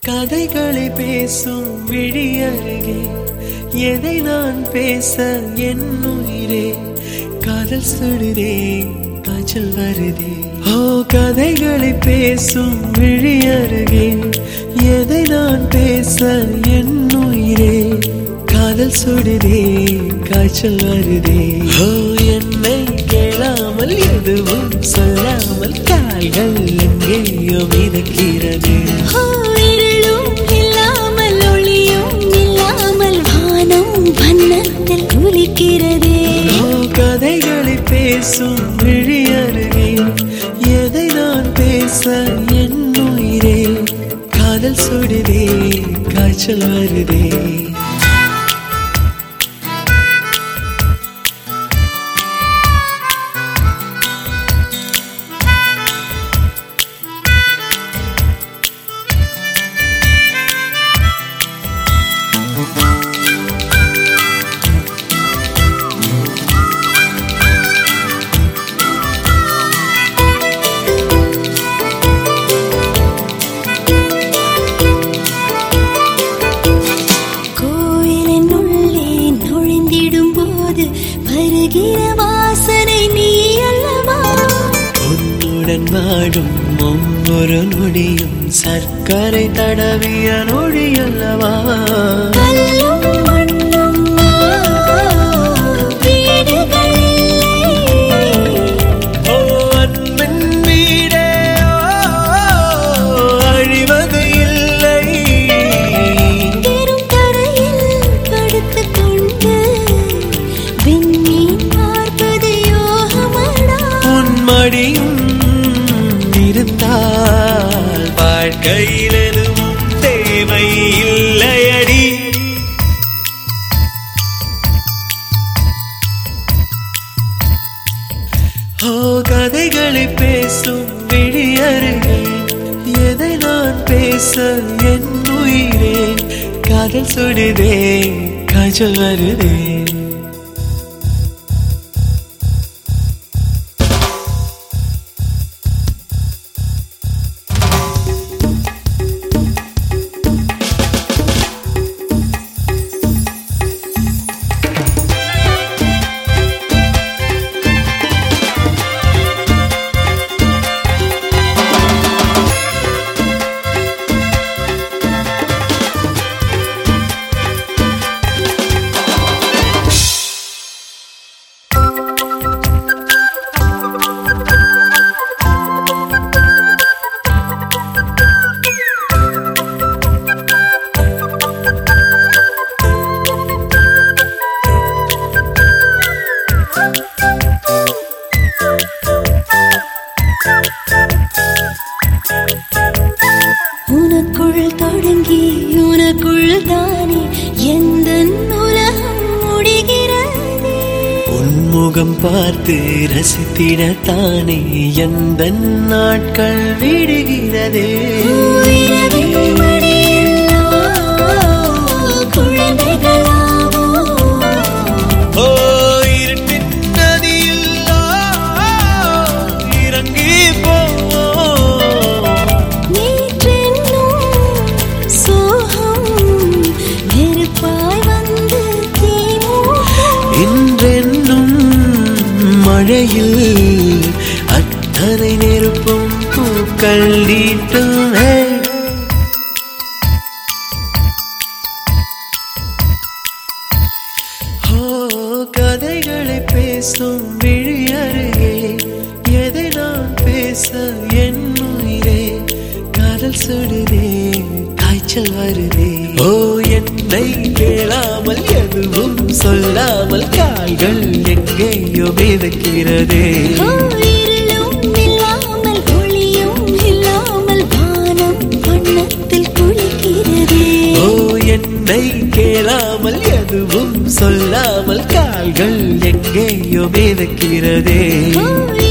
கதைகளை பேசும் விழி அருகே எதை நான் பேச என் உயிரே காதல் சுடுதே காய்ச்சல் வருதே. ஓ கதைகளை பேசும் விழி அருகே எதை நான் பேச என் உயிரே காதல் சுடுதே காய்ச்சல் வருதே. ஓ என்னை கேளாமல் எதுவும் சொல்லாமல் கால்கள் எங்கேயோ மிதக்கிறது. இல்லாமல் ஒளியும் இல்லாமல் வானம் வண்ணத்தில் குளிக்கிறதே. கதைகளை பேசும் விழி அருகே எதை நான் பேச என் உயிரே காதல் சுடுதே காய்ச்சல் வருதே. வாசனை நீ அல்லவா உன்னுடன் வாடும் ஒவ்வொரு நொடியும் சர்க்கரை தடவிய நொடி அல்லவா. அன்பின் வீடே அழிவது இல்லை. பெரும் கரையில் படுத்துக் கொண்டு மடியும் இருந்தால் வாழ்க்கையில் எதுவும் தேவை இல்லையடி. ஓ கதைகளை பேசும் விழி அருகே எதை நான் பேச என் உயிரே காதல் சுடுதே காய்ச்சல் வருதே. உனக்குள் தொடங்கி உனக்குள் தானே எந்த உலகம் முடிகிறது. உன்முகம் பார்த்து ரசித்திடத்தானே எந்த நாட்கள் விடுகிறதே. இன்றென்னும் மழையில் அத்தனை நெருப்பும் பூக்கள் நீட்டும். கதைகளை பேசும் விழி அருகே எதை நான் பேச என் உயிரே காதல் சுடுதே காய்ச்சல் வருதே. ஓ என்னை கேளாமல் எதுவும் சொல்லாமல் கால்கள் எங்கேயோ மிதக்கிறதே. இல்லாமல் ஒளியும் இல்லாமல் வானம் வண்ணத்தில் குளிக்கிறதே. ஓ என்னை கேளாமல் எதுவும் சொல்லாமல் கால்கள் எங்கேயோ மிதக்கிறதே.